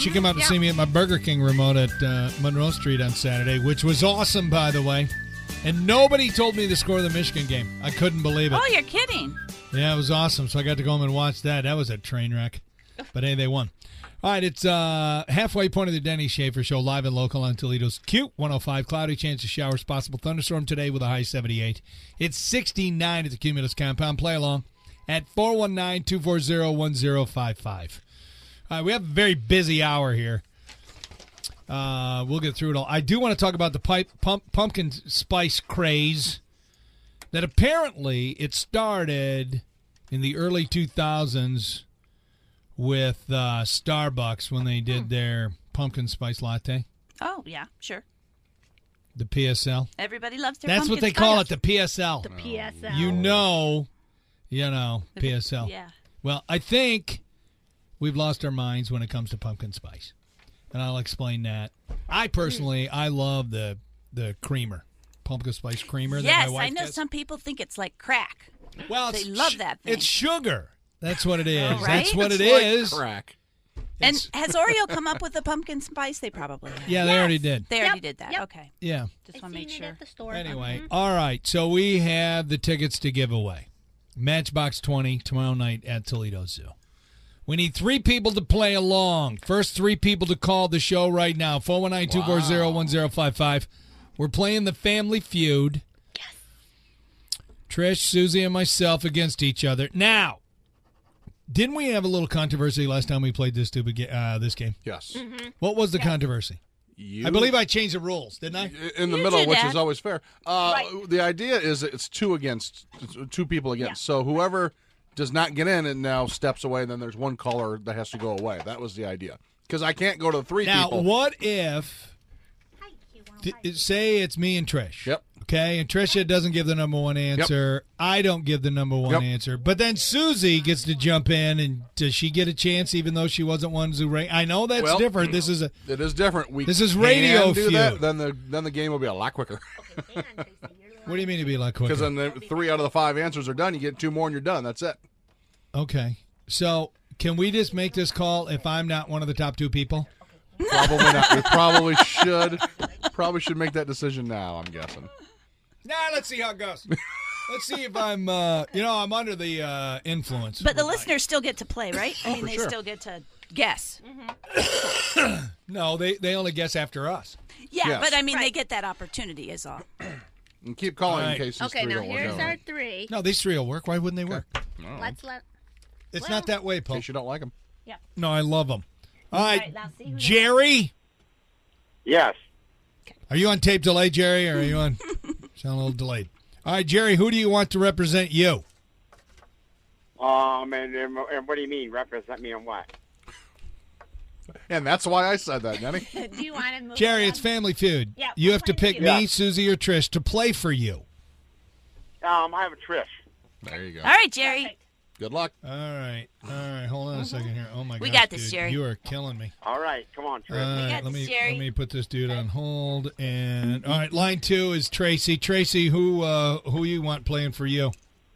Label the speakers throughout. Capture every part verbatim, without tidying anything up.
Speaker 1: She came out to
Speaker 2: Yeah.
Speaker 1: see me at my Burger King remote at uh, Monroe Street on Saturday, which was awesome, by the way. And nobody told me the score of the Michigan game. I couldn't believe it.
Speaker 3: Oh, you're kidding.
Speaker 1: Yeah, it was awesome. So I got to go home and watch that. That was a train wreck. But hey, they won. All right, it's uh, halfway point of the Denny Schaefer Show, live and local on Toledo's Q one oh five. Cloudy, chance of showers, possible thunderstorm today with a high seventy-eight. It's sixty-nine at the Cumulus compound. Play along at four one nine, two four zero, one zero five five. All right, we have a very busy hour here. Uh, we'll get through it all. I do want to talk about the pipe, pump, pumpkin spice craze that apparently it started in the early two thousands with uh, Starbucks when they did their pumpkin spice latte,
Speaker 3: Oh, yeah, sure.
Speaker 1: the P S L.
Speaker 3: Everybody loves their
Speaker 1: That's what
Speaker 3: pumpkin
Speaker 1: they call
Speaker 3: spice.
Speaker 1: it, the P S L.
Speaker 2: The P S L.
Speaker 1: You know, you know, P S L.
Speaker 3: Yeah.
Speaker 1: Well, I think we've lost our minds when it comes to pumpkin spice, and I'll explain that. I personally, I love the the creamer, pumpkin spice creamer.
Speaker 3: Yes,
Speaker 1: that my wife
Speaker 3: I know
Speaker 1: gets.
Speaker 3: some people think it's like crack.
Speaker 1: Well,
Speaker 3: they
Speaker 1: it's
Speaker 3: love
Speaker 1: sh-
Speaker 3: that thing.
Speaker 1: It's sugar. That's what it is.
Speaker 3: Oh, right?
Speaker 1: That's what
Speaker 4: It's
Speaker 1: it
Speaker 4: like
Speaker 1: is.
Speaker 4: Crack.
Speaker 3: And
Speaker 1: It's-
Speaker 3: has Oreo come up with the pumpkin spice? They probably have.
Speaker 1: yeah, they already did.
Speaker 3: They already
Speaker 2: Yep,
Speaker 3: did that.
Speaker 2: yep.
Speaker 3: Okay.
Speaker 1: Yeah.
Speaker 3: Just
Speaker 2: I've
Speaker 3: want to make
Speaker 2: seen
Speaker 3: sure.
Speaker 2: it at the store.
Speaker 1: Anyway,
Speaker 2: Mhm.
Speaker 1: all right. So we have the tickets to give away. Matchbox twenty tomorrow night at Toledo Zoo. We need three people to play along. First three people to call the show right now. four one nine, two four zero, one zero five five. We're playing the Family Feud.
Speaker 2: Yes.
Speaker 1: Trish, Susie, and myself against each other. Now, didn't we have a little controversy last time we played this stupid ga- uh, this game?
Speaker 4: Yes.
Speaker 1: What was the controversy?
Speaker 4: You,
Speaker 1: I believe I changed the rules, didn't I?
Speaker 4: in the
Speaker 3: You
Speaker 4: middle,
Speaker 3: did
Speaker 4: which
Speaker 3: that.
Speaker 4: is always fair. Uh,
Speaker 2: Right.
Speaker 4: The idea is that it's two against, it's two people against.
Speaker 2: Yeah.
Speaker 4: So whoever does not get in and now steps away, then there's one caller that has to go away. That was the idea. Because I can't go to the three
Speaker 1: Now,
Speaker 4: people.
Speaker 1: what if, d- say it's me and Trish?
Speaker 4: Yep.
Speaker 1: Okay, and Trisha doesn't give the number one answer. I don't give the number one
Speaker 4: Yep.
Speaker 1: answer. But then Susie gets to jump in, and does she get a chance even though she wasn't one who rang? I know that's
Speaker 4: Well,
Speaker 1: different. This is a
Speaker 4: It is different. We
Speaker 1: This is
Speaker 4: can
Speaker 1: Radio
Speaker 4: do that,
Speaker 1: Feud.
Speaker 4: then the then the game will be a lot quicker.
Speaker 1: what do you mean to be like quicker?
Speaker 4: Because then the three out of the five answers are done. You get two more and you're done. That's it.
Speaker 1: Okay, so can we just make this call if I'm not one of the top two people?
Speaker 4: Probably not. We probably should. Probably should make that decision now. I'm guessing.
Speaker 1: Nah, let's see how it goes. Let's see if I'm, uh, you know, I'm under the uh, influence.
Speaker 3: But the listeners still get to play, right? I mean,
Speaker 4: for
Speaker 3: they
Speaker 4: sure.
Speaker 3: still get to guess.
Speaker 1: No, they, they only guess after us.
Speaker 3: Yeah,
Speaker 4: Yes.
Speaker 3: but I mean, they
Speaker 2: Right.
Speaker 3: get that opportunity is all.
Speaker 4: And keep calling
Speaker 1: All right.
Speaker 4: in case these
Speaker 2: Okay,
Speaker 4: three
Speaker 2: now
Speaker 4: don't work
Speaker 2: here's
Speaker 4: out.
Speaker 2: our three.
Speaker 1: No, these three will work. Why wouldn't they work?
Speaker 2: Let's let.
Speaker 1: It's
Speaker 2: Well-
Speaker 1: not that way,
Speaker 4: In
Speaker 1: Paul.
Speaker 4: case you don't like them.
Speaker 1: No, I love them. All
Speaker 2: All
Speaker 1: right,
Speaker 2: right, now see who
Speaker 1: Jerry.
Speaker 5: Yes.
Speaker 1: Are you on tape delay, Jerry, or are you on? Sound a little delayed. All right, Jerry, who do you want to represent you?
Speaker 5: Um, and, and, and what do you mean? Represent me on what?
Speaker 4: And that's why I said that, Denny.
Speaker 2: Do you want to move?
Speaker 1: Jerry,
Speaker 2: on?
Speaker 1: it's Family Feud.
Speaker 2: Yeah,
Speaker 1: you
Speaker 2: we're
Speaker 1: have to
Speaker 2: playing
Speaker 1: pick
Speaker 2: Feud.
Speaker 1: me,
Speaker 5: Yeah.
Speaker 1: Susie, or Trish to play for you.
Speaker 5: Um, I have a Trish.
Speaker 4: There you go.
Speaker 3: All right, Jerry.
Speaker 2: Perfect.
Speaker 4: Good luck.
Speaker 1: All right, all right. Hold on a second here. Oh my god,
Speaker 3: We got this, Jerry.
Speaker 1: You are killing me.
Speaker 5: All right, come on,
Speaker 1: All
Speaker 5: Trish.
Speaker 1: right,
Speaker 3: got
Speaker 1: let
Speaker 3: this,
Speaker 1: me
Speaker 3: Jerry.
Speaker 1: let me put this dude on hold. And all right, line two is Tracy. Tracy, who uh, who you want playing for you?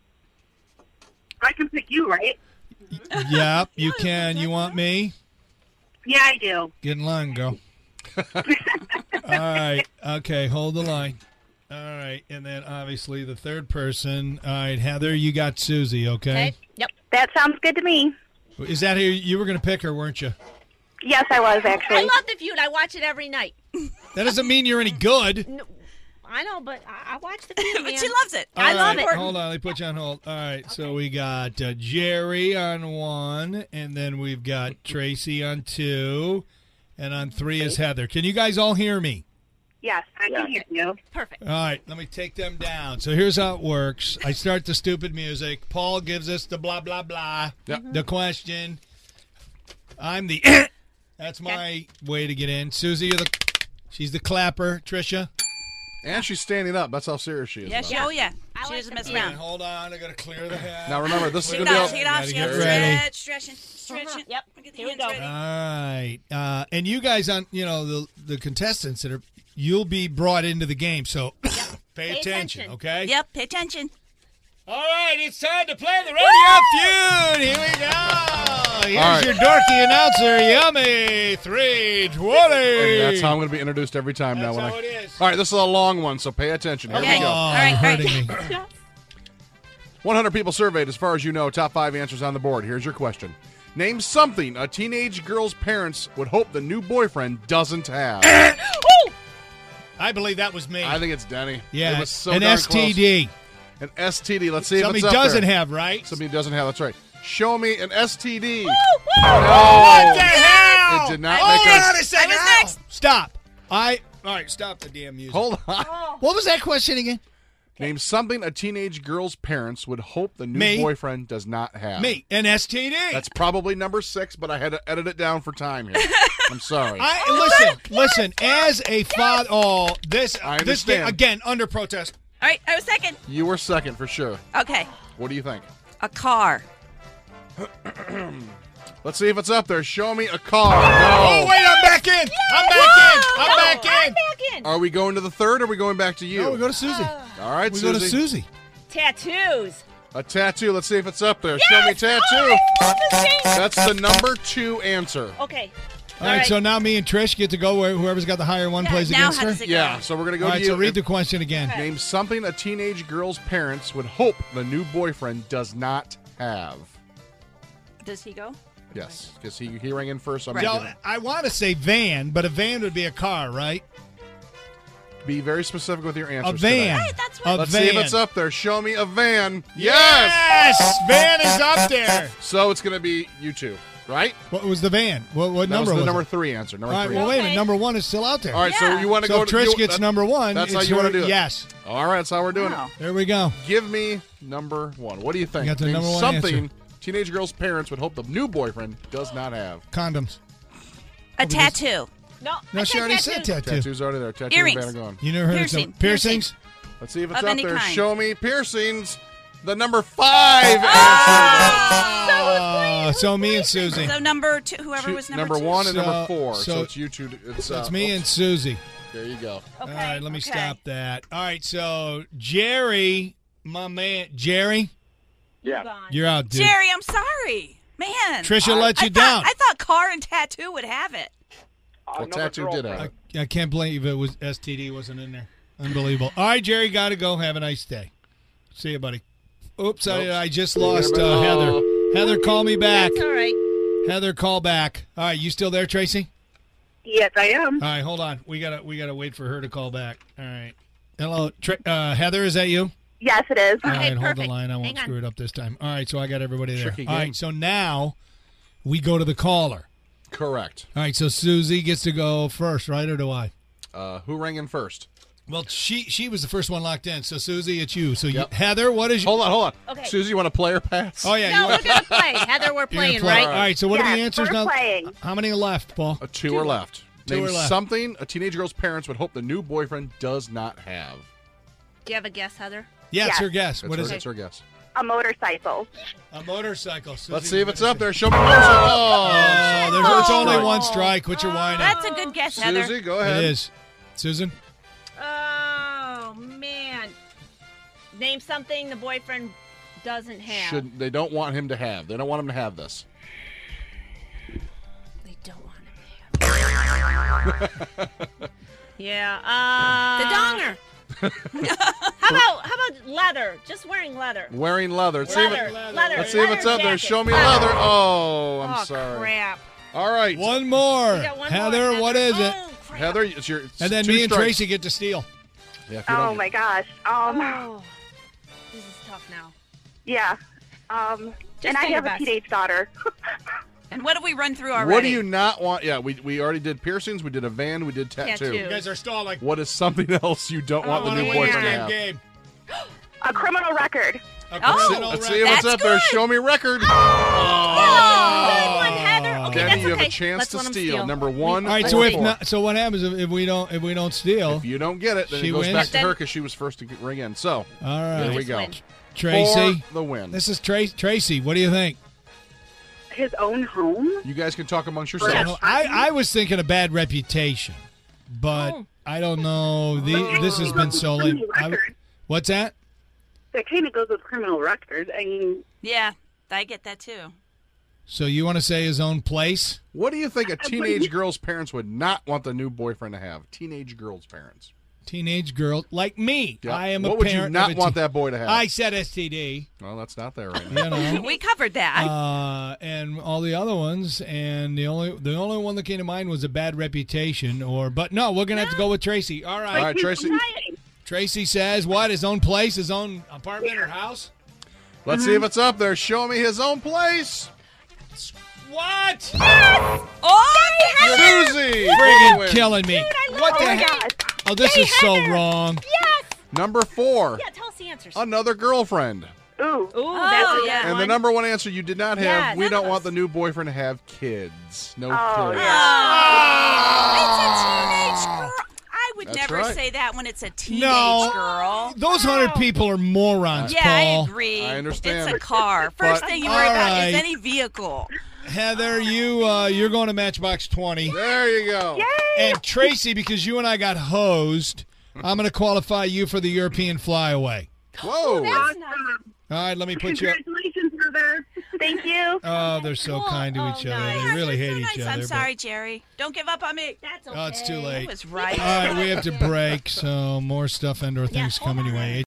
Speaker 6: I can pick you, right?
Speaker 1: Yep, you can. You want me?
Speaker 6: Yeah, I do.
Speaker 1: Get in line, girl. All right. Okay, hold the line. All right, and then obviously the third person. All right, Heather, you got Susie. Okay.
Speaker 2: Okay. Yep.
Speaker 6: That sounds good to me.
Speaker 1: Is that who you were going to pick her, weren't you?
Speaker 6: Yes, I was
Speaker 2: I
Speaker 6: actually.
Speaker 2: love the feud. I watch it every night.
Speaker 1: That doesn't mean you're any good.
Speaker 2: No, I know, but I, I watch the feud, man.
Speaker 3: But she loves it.
Speaker 2: I
Speaker 1: All
Speaker 2: love
Speaker 1: right,
Speaker 2: it.
Speaker 1: Hold on, let me put you on hold. All right, so we got uh, Jerry on one, and then we've got Tracy on two, and on three is Heather. Can you guys all hear me?
Speaker 6: Yes, I
Speaker 5: Yeah.
Speaker 6: can hear you.
Speaker 2: Perfect.
Speaker 1: All right, let me take them down. So here's how it works. I start the stupid music. Paul gives us the blah, blah, blah,
Speaker 4: Yep.
Speaker 1: the question. I'm the That's my way to get in. Susie, you're the, she's the clapper. Trisha?
Speaker 4: And she's standing up. That's how serious she is.
Speaker 3: Yeah,
Speaker 4: about
Speaker 3: she,
Speaker 4: it.
Speaker 3: oh, yeah.
Speaker 2: I
Speaker 3: She
Speaker 2: like
Speaker 3: doesn't
Speaker 2: the
Speaker 3: mess
Speaker 2: feud.
Speaker 3: around.
Speaker 1: Hold on, I got to clear the head.
Speaker 4: Now remember, this is
Speaker 3: Take
Speaker 4: going
Speaker 3: it
Speaker 4: to
Speaker 3: off,
Speaker 4: be
Speaker 3: take
Speaker 4: a,
Speaker 3: it off.
Speaker 1: Gotta
Speaker 3: She
Speaker 1: get
Speaker 3: gotta
Speaker 1: ready.
Speaker 3: stretch, stretching, stretching.
Speaker 2: Yep.
Speaker 3: Get the
Speaker 2: Here we
Speaker 3: hands
Speaker 2: go.
Speaker 3: ready.
Speaker 1: All right. Uh, and you guys on, you know, the the contestants that are, you'll be brought into the game, so pay,
Speaker 2: Pay
Speaker 1: attention,
Speaker 2: attention.
Speaker 1: okay?
Speaker 3: Yep, pay attention.
Speaker 1: All right, it's time to play the Radio Feud. Here we go. Here's
Speaker 4: right.
Speaker 1: your dorky announcer, Yummy three twenty.
Speaker 4: And that's how I'm going to be introduced every time
Speaker 1: That's
Speaker 4: now. When
Speaker 1: how
Speaker 4: I...
Speaker 1: it is.
Speaker 4: All right, this is a long one, so pay attention. Here
Speaker 3: Okay.
Speaker 4: we go.
Speaker 1: Oh,
Speaker 3: All right, all right.
Speaker 1: hurting me.
Speaker 4: one hundred people surveyed. As far as you know, top five answers on the board. Here's your question. Name something a teenage girl's parents would hope the new boyfriend doesn't have.
Speaker 1: I believe that was me.
Speaker 4: I think it's Denny.
Speaker 1: yeah,
Speaker 4: It was so
Speaker 1: an
Speaker 4: darn
Speaker 1: S T D.
Speaker 4: close. An S T D. Let's see
Speaker 1: Somebody
Speaker 4: if it's up
Speaker 1: doesn't
Speaker 4: there.
Speaker 1: have, right?
Speaker 4: Somebody doesn't have. That's right. Show me an S T D.
Speaker 1: What the hell?
Speaker 4: It did not
Speaker 1: Hold
Speaker 4: make
Speaker 1: on
Speaker 4: us-
Speaker 1: a second.
Speaker 3: I was
Speaker 1: Ow.
Speaker 3: next.
Speaker 1: Stop. I. All right, stop the damn music.
Speaker 4: Hold on.
Speaker 1: What was that question again?
Speaker 4: Name something a teenage girl's parents would hope the new
Speaker 1: Me.
Speaker 4: boyfriend does not have.
Speaker 1: Me, an S T D.
Speaker 4: That's probably number six, but I had to edit it down for time here. I'm sorry.
Speaker 1: I listen, listen. As a father, oh, this,
Speaker 4: I
Speaker 1: this
Speaker 4: understand.
Speaker 1: again under protest.
Speaker 3: All right, I was second.
Speaker 4: You were second for sure.
Speaker 3: Okay.
Speaker 4: What do you think?
Speaker 3: A car.
Speaker 4: Let's see if it's up there. Show me a car.
Speaker 1: Oh
Speaker 4: No.
Speaker 1: wait, I'm back in. I'm back in. I'm back in.
Speaker 2: I'm back in.
Speaker 4: Are we going to the third or are we going back to you?
Speaker 1: No, we go to Susie.
Speaker 4: All right,
Speaker 1: we
Speaker 4: Susie.
Speaker 1: go to Susie.
Speaker 2: Tattoos.
Speaker 4: A tattoo. Let's see if it's up there. Show me tattoo.
Speaker 2: Oh, I love this game.
Speaker 4: That's the number two answer.
Speaker 2: Okay.
Speaker 1: All right, so now me and Trish get to go where whoever's got the higher one plays
Speaker 3: Now
Speaker 1: against
Speaker 3: how
Speaker 1: her.
Speaker 3: does it
Speaker 4: Yeah,
Speaker 3: go?
Speaker 4: so we're going to go
Speaker 1: All
Speaker 4: to
Speaker 1: right,
Speaker 4: you.
Speaker 1: so read
Speaker 4: If-
Speaker 1: the question again.
Speaker 4: Name something a teenage girl's parents would hope the new boyfriend does not have.
Speaker 3: Does he go?
Speaker 4: Yes, because he, he rang in first. So I'm
Speaker 3: Right.
Speaker 4: gonna
Speaker 1: Yo, I want to say van, but a van would be a car, right?
Speaker 4: be very specific with your answers.
Speaker 1: A van.
Speaker 4: today.
Speaker 3: Right, that's
Speaker 1: A
Speaker 3: what.
Speaker 4: Let's
Speaker 1: van.
Speaker 4: see if it's up there. Show me a van. Yes.
Speaker 1: Yes! Van is up there.
Speaker 4: So it's going to be you two, right?
Speaker 1: What was the van? What, what
Speaker 4: That
Speaker 1: number
Speaker 4: was the
Speaker 1: was
Speaker 4: number
Speaker 1: it?
Speaker 4: three answer. Number
Speaker 1: All right,
Speaker 4: three.
Speaker 1: well, wait a minute.
Speaker 2: Okay.
Speaker 1: Number one is still out there.
Speaker 4: All right, so
Speaker 3: Yeah.
Speaker 4: you want to
Speaker 1: so
Speaker 4: go
Speaker 1: if
Speaker 4: to
Speaker 1: Trish
Speaker 4: you-
Speaker 1: gets
Speaker 4: that-
Speaker 1: number one.
Speaker 4: That's how
Speaker 1: it's
Speaker 4: you want
Speaker 1: her-
Speaker 4: to do it.
Speaker 1: Yes.
Speaker 4: All right, that's how we're doing
Speaker 3: Wow.
Speaker 4: it.
Speaker 1: There we go.
Speaker 4: Give me number one. What do you think?
Speaker 1: You got the
Speaker 4: Name
Speaker 1: number one
Speaker 4: something
Speaker 1: answer.
Speaker 4: teenage girl's parents would hope the new boyfriend does not have.
Speaker 1: Condoms.
Speaker 3: A tattoo.
Speaker 2: No,
Speaker 1: No,
Speaker 2: I
Speaker 1: she
Speaker 2: said
Speaker 1: already
Speaker 2: tattoos.
Speaker 1: said tattoo.
Speaker 4: Tattoos already there. Tattoo
Speaker 3: Earrings.
Speaker 4: and van are gone.
Speaker 1: You never heard
Speaker 3: Piercing.
Speaker 1: of some piercings?
Speaker 4: Let's see if it's
Speaker 3: Of
Speaker 4: up
Speaker 3: any
Speaker 4: there.
Speaker 3: kind.
Speaker 4: Show me piercings. The number five answer.
Speaker 1: Oh, so me and Susie.
Speaker 3: So number two, whoever
Speaker 4: Two-
Speaker 3: was number, two.
Speaker 4: one and
Speaker 1: So-
Speaker 4: number four. So,
Speaker 1: so-
Speaker 4: it's you two. It's,
Speaker 1: So it's
Speaker 4: uh,
Speaker 1: me
Speaker 4: oops.
Speaker 1: and Susie.
Speaker 4: There you go.
Speaker 2: Okay.
Speaker 1: All right, let me
Speaker 2: okay.
Speaker 1: stop that. All right, so Jerry, my man, Jerry,
Speaker 5: Yeah.
Speaker 2: Gone.
Speaker 1: you're out, dude.
Speaker 3: Jerry, I'm sorry, man.
Speaker 1: Trisha let
Speaker 3: I
Speaker 1: you
Speaker 3: thought,
Speaker 1: down.
Speaker 3: I thought car and tattoo would have it.
Speaker 5: Uh,
Speaker 4: Well,
Speaker 5: number
Speaker 4: tattoo did
Speaker 5: girlfriend.
Speaker 4: have
Speaker 1: I, I can't believe it was S T D wasn't in there. Unbelievable. All right, Jerry, got to go. Have a nice day. See you, buddy. Oops, I,
Speaker 4: Oops.
Speaker 1: I just lost uh, Heather. Heather, call me back.
Speaker 2: That's all right.
Speaker 1: Heather, call back. All right, you still there, Tracy?
Speaker 6: Yes, I am.
Speaker 1: All right, hold on. We gotta we gotta wait for her to call back. All right. Hello, Tra- uh, Heather. Is that you?
Speaker 6: Yes, it is.
Speaker 1: All
Speaker 2: Okay,
Speaker 1: right, hold the
Speaker 2: perfect.
Speaker 1: line. I won't
Speaker 2: Hang on.
Speaker 1: screw it up this time. All right, so I got everybody there.
Speaker 4: Tricky
Speaker 1: All
Speaker 4: game.
Speaker 1: right, so now we go to the caller.
Speaker 4: Correct.
Speaker 1: All right, so Susie gets to go first, right, or do I?
Speaker 4: Uh, who rang in first?
Speaker 1: Well, she she was the first one locked in. So Susie, it's you. So
Speaker 4: Yep.
Speaker 1: you, Heather, what is your?
Speaker 4: Hold on, hold on.
Speaker 2: Okay.
Speaker 4: Susie, you want to play or pass?
Speaker 1: Oh yeah, you
Speaker 2: No,
Speaker 1: want-
Speaker 2: we're gonna play. Heather, we're
Speaker 1: you're gonna
Speaker 2: playing,
Speaker 1: play.
Speaker 2: right?
Speaker 1: All right, so what are the
Speaker 6: Yes,
Speaker 1: answers
Speaker 6: we're
Speaker 1: now?
Speaker 6: playing.
Speaker 1: How many are left, Paul?
Speaker 4: Uh, two are left.
Speaker 1: Two
Speaker 4: Name
Speaker 1: are left.
Speaker 4: something a teenage girl's parents would hope the new boyfriend does not have.
Speaker 2: Do you have a guess, Heather?
Speaker 1: Yeah, it's
Speaker 6: Yes.
Speaker 1: her guess.
Speaker 4: That's
Speaker 1: What
Speaker 4: her,
Speaker 1: is
Speaker 4: That's
Speaker 1: it?
Speaker 4: her guess.
Speaker 6: A motorcycle.
Speaker 1: A motorcycle. Susie,
Speaker 4: Let's see if
Speaker 1: what
Speaker 4: it's
Speaker 1: is
Speaker 4: up
Speaker 1: it?
Speaker 4: there. Show me the motorcycle. Oh,
Speaker 1: Oh, there's
Speaker 4: first
Speaker 1: it's only
Speaker 4: strike.
Speaker 1: one strike. Quit your whining.
Speaker 3: That's a good guess, Heather.
Speaker 4: Susie, go ahead.
Speaker 1: It is. Susan?
Speaker 2: Oh man. Name something the boyfriend doesn't have.
Speaker 4: Should they don't want him to have? They don't want him to have this.
Speaker 2: They don't want him to have. Yeah. Uh,
Speaker 3: The donger.
Speaker 2: How about how about leather? Just wearing leather.
Speaker 4: Wearing leather. Let's see if,
Speaker 2: Leather.
Speaker 4: it,
Speaker 2: Leather.
Speaker 4: let's see if it's up there.
Speaker 2: jacket.
Speaker 4: Show me leather. Oh, I'm
Speaker 2: Oh
Speaker 4: sorry.
Speaker 2: crap.
Speaker 4: All right,
Speaker 1: One more.
Speaker 2: We got one
Speaker 1: Heather,
Speaker 2: more.
Speaker 1: what is it?
Speaker 2: Oh, crap.
Speaker 4: Heather, it's your. It's
Speaker 1: And then
Speaker 4: two
Speaker 1: me and
Speaker 4: strikes.
Speaker 1: Tracy get to steal.
Speaker 4: Yeah, if you
Speaker 6: Oh
Speaker 4: don't-
Speaker 6: my gosh. Um.
Speaker 2: Oh, this is tough now.
Speaker 6: Yeah. Um.
Speaker 2: Just
Speaker 6: and I
Speaker 2: do your
Speaker 6: have a
Speaker 2: best.
Speaker 6: teenage daughter.
Speaker 3: And what have we run through already?
Speaker 4: What do you not want? Yeah, we we already did piercings. We did a van. We did tattoo.
Speaker 2: Tattoo.
Speaker 1: You guys are stalling.
Speaker 4: What is something else you don't want
Speaker 2: Oh,
Speaker 4: the new
Speaker 2: yeah.
Speaker 4: boyfriend to
Speaker 1: Game,
Speaker 4: have?
Speaker 1: game.
Speaker 6: A criminal record.
Speaker 1: A
Speaker 3: Oh.
Speaker 1: criminal
Speaker 4: Let's
Speaker 1: record.
Speaker 4: see if it's
Speaker 3: That's
Speaker 4: up there.
Speaker 3: good.
Speaker 4: Show me record.
Speaker 2: Oh, good one, Heather. Okay,
Speaker 4: Denny,
Speaker 2: that's
Speaker 4: you have
Speaker 2: okay.
Speaker 4: a chance
Speaker 2: Let's
Speaker 4: to
Speaker 2: let him
Speaker 4: steal.
Speaker 2: steal.
Speaker 4: Number one.
Speaker 1: All right,
Speaker 4: or
Speaker 1: so if
Speaker 4: four.
Speaker 1: not, so what happens if, if we don't if we don't steal?
Speaker 4: If you don't get it, then
Speaker 1: She
Speaker 4: it goes
Speaker 1: wins?
Speaker 4: back to
Speaker 2: Then-
Speaker 4: her because she was first to get- ring in. So
Speaker 1: All
Speaker 4: there
Speaker 1: right,
Speaker 4: we go.
Speaker 2: win.
Speaker 1: Tracy.
Speaker 4: For the win.
Speaker 1: This is Tracy. Tracy, what do you think?
Speaker 6: His own home.
Speaker 4: You guys can talk amongst
Speaker 1: I,
Speaker 4: yourselves.
Speaker 1: don't know. I, I was thinking a bad reputation, but
Speaker 2: Oh.
Speaker 1: I don't know. The, this has been so late. I- what's that?
Speaker 6: that kind of goes with criminal record. I mean,
Speaker 3: Yeah, I get that too.
Speaker 1: So you want to say his own place?
Speaker 4: What do you think a teenage girl's parents would not want the new boyfriend to have? Teenage girl's parents.
Speaker 1: Teenage girl like me.
Speaker 4: Yeah.
Speaker 1: I am a
Speaker 4: What would you
Speaker 1: parent.
Speaker 4: not
Speaker 1: of a
Speaker 4: want
Speaker 1: teen-
Speaker 4: that boy to have?
Speaker 1: I said S T D.
Speaker 4: Well, that's not there right now.
Speaker 1: You know.
Speaker 3: We covered that.
Speaker 1: Uh, and all the other ones, and the only the only one that came to mind was a bad reputation. Or, but no, we're gonna have to go with Tracy. All right,
Speaker 4: All right, Tracy.
Speaker 1: Tracy says what? His own place, his own apartment or house?
Speaker 4: Let's see if it's up there. Show me his own place.
Speaker 1: What?
Speaker 3: oh,
Speaker 4: Susie.
Speaker 1: Friggin'
Speaker 4: wins.
Speaker 1: killing me! What
Speaker 6: oh
Speaker 1: the
Speaker 6: my
Speaker 1: heck?
Speaker 6: gosh.
Speaker 1: Oh, this is so wrong.
Speaker 7: Yes.
Speaker 4: Number four.
Speaker 7: Yeah, tell us the answers.
Speaker 4: Another girlfriend.
Speaker 6: Ooh.
Speaker 7: Ooh,
Speaker 3: Oh,
Speaker 7: that's a
Speaker 3: yeah.
Speaker 7: good
Speaker 4: And the
Speaker 7: one.
Speaker 4: number one answer you did not have,
Speaker 7: Yes.
Speaker 4: we
Speaker 7: None
Speaker 4: don't
Speaker 7: of
Speaker 4: want
Speaker 7: us.
Speaker 4: the new boyfriend to have kids. No
Speaker 6: Oh,
Speaker 4: kids.
Speaker 6: yeah.
Speaker 3: it's a teenage girl. I would
Speaker 4: That's
Speaker 3: never
Speaker 4: right.
Speaker 3: say that when it's a teenage
Speaker 1: No.
Speaker 3: girl.
Speaker 1: Those hundred people are morons,
Speaker 3: Yeah,
Speaker 1: Paul.
Speaker 3: I agree.
Speaker 4: I understand.
Speaker 3: It's a car. First
Speaker 4: But-
Speaker 3: thing you worry
Speaker 1: All
Speaker 3: about
Speaker 1: right.
Speaker 3: is any vehicle.
Speaker 1: Heather, you uh, you're going to Matchbox twenty.
Speaker 4: There you go.
Speaker 6: Yay!
Speaker 1: And Tracy, because you and I got hosed, I'm going to qualify you for the European flyaway.
Speaker 4: Whoa.
Speaker 7: That's nice.
Speaker 1: All right, let me put you up.
Speaker 6: Congratulations, Heather. Thank you.
Speaker 1: Oh, they're so
Speaker 7: Cool.
Speaker 1: kind to
Speaker 7: Oh,
Speaker 1: each other.
Speaker 7: nice.
Speaker 1: They really
Speaker 3: That's
Speaker 1: hate
Speaker 3: so
Speaker 1: each
Speaker 3: nice.
Speaker 1: other.
Speaker 3: I'm
Speaker 1: but-
Speaker 3: sorry, Jerry. Don't give up on me.
Speaker 7: That's okay.
Speaker 1: Oh, it's too
Speaker 3: It
Speaker 1: late.
Speaker 3: was right.
Speaker 1: All right, we have to break, so more stuff and or things
Speaker 7: Yeah,
Speaker 1: come
Speaker 7: hold on.
Speaker 1: anyway.